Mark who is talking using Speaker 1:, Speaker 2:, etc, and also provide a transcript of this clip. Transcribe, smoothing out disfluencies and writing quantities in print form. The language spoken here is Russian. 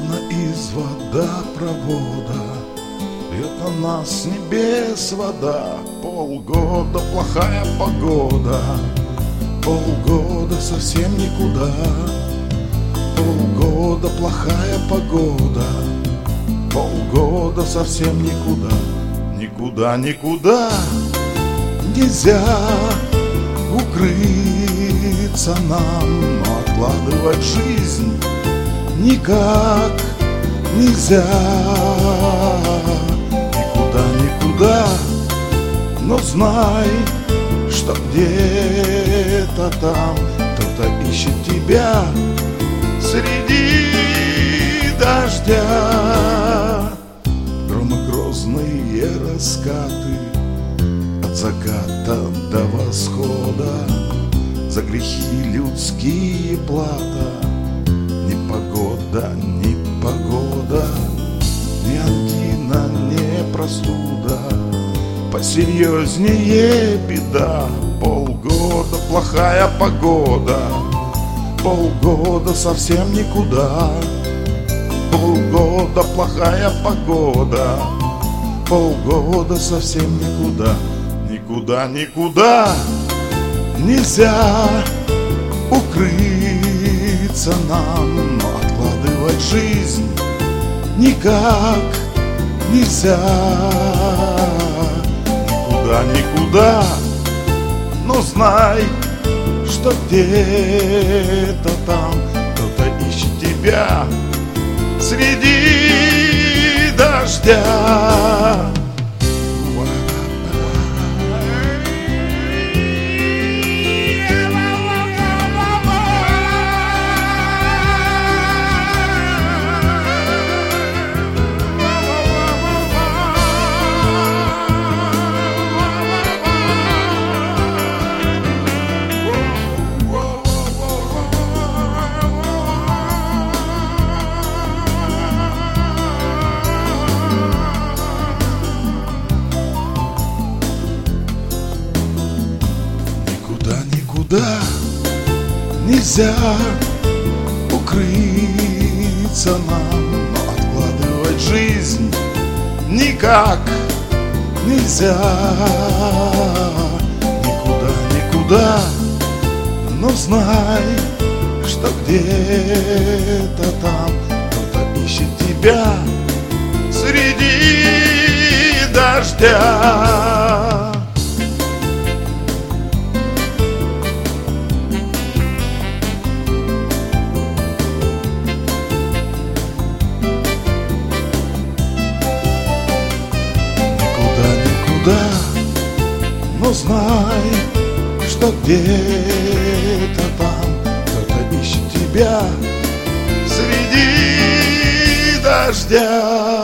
Speaker 1: Словно из водопровода льет на нас с небес вода. Полгода плохая погода, полгода совсем никуда. Полгода плохая погода, полгода совсем никуда. Никуда, никуда нельзя укрыться нам, но откладывать жизнь никак нельзя. Никуда, никуда, но знай, что где-то там кто-то ищет тебя среди дождя. Громогрозные раскаты от заката до восхода, за грехи людские плата. Ни погода, ни погода, ни ангина, ни простуда, посерьезнее беда. Полгода плохая погода, полгода совсем никуда. Полгода плохая погода, полгода совсем никуда. Никуда, никуда нельзя укрыться нам, но откладывать жизнь никак нельзя. Никуда, никуда, но знай, что где-то там кто-то ищет тебя среди дождя. Никуда нельзя укрыться нам, но откладывать жизнь никак нельзя. Никуда, никуда, но знай, что где-то там кто-то ищет тебя среди дождя. Но знай, что где-то там кто-то ищет тебя среди дождя.